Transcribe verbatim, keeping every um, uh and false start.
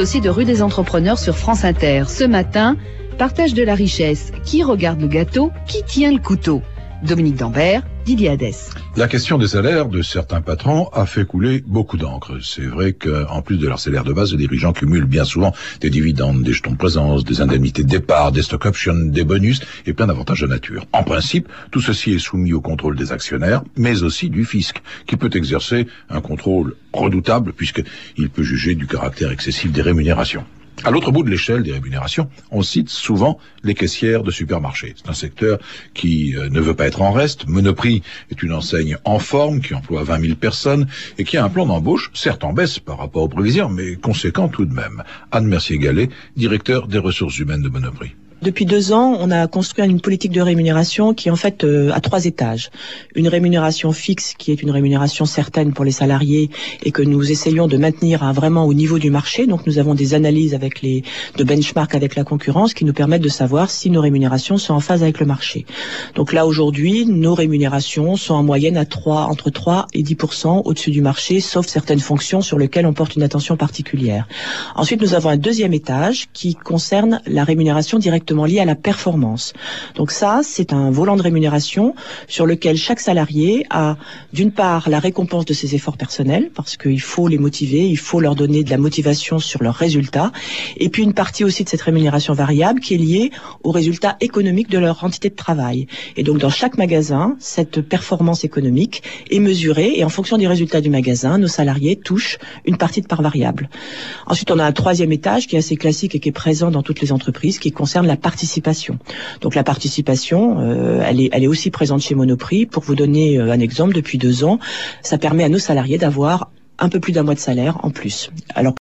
aussi de Rue des Entrepreneurs sur France Inter. Ce matin, partage de la richesse. Qui regarde le gâteau? Qui tient le couteau? Dominique Dambert, Didier Hadès. La question des salaires de certains patrons a fait couler beaucoup d'encre. C'est vrai qu'en plus de leur salaire de base, les dirigeants cumulent bien souvent des dividendes, des jetons de présence, des indemnités de départ, des stock options, des bonus et plein d'avantages de nature. En principe, tout ceci est soumis au contrôle des actionnaires, mais aussi du fisc, qui peut exercer un contrôle redoutable puisqu'il peut juger du caractère excessif des rémunérations. À l'autre bout de l'échelle des rémunérations, on cite souvent les caissières de supermarchés. C'est un secteur qui euh, ne veut pas être en reste. Monoprix est une enseigne en forme qui emploie vingt mille personnes et qui a un plan d'embauche, certes en baisse par rapport aux prévisions, mais conséquent tout de même. Anne Mercier-Gallet, directeur des ressources humaines de Monoprix. Depuis deux ans, on a construit une politique de rémunération qui est en fait euh, à trois étages. Une rémunération fixe qui est une rémunération certaine pour les salariés et que nous essayons de maintenir à vraiment au niveau du marché. Donc nous avons des analyses avec les de benchmark avec la concurrence qui nous permettent de savoir si nos rémunérations sont en phase avec le marché. Donc là aujourd'hui, nos rémunérations sont en moyenne à trois entre trois et dix pour cent au-dessus du marché, sauf certaines fonctions sur lesquelles on porte une attention particulière. Ensuite, nous avons un deuxième étage qui concerne la rémunération directement lié à la performance. Donc ça, c'est un volant de rémunération sur lequel chaque salarié a d'une part la récompense de ses efforts personnels, parce qu'il faut les motiver, il faut leur donner de la motivation sur leurs résultats, et puis une partie aussi de cette rémunération variable qui est liée aux résultats économiques de leur entité de travail. Et donc dans chaque magasin, cette performance économique est mesurée, et en fonction des résultats du magasin, nos salariés touchent une partie de part variable. Ensuite, on a un troisième étage qui est assez classique et qui est présent dans toutes les entreprises, qui concerne la participation. Donc la participation, euh, elle est, elle est aussi présente chez Monoprix. Pour vous donner euh, un exemple, depuis deux ans, ça permet à nos salariés d'avoir un peu plus d'un mois de salaire en plus. Alors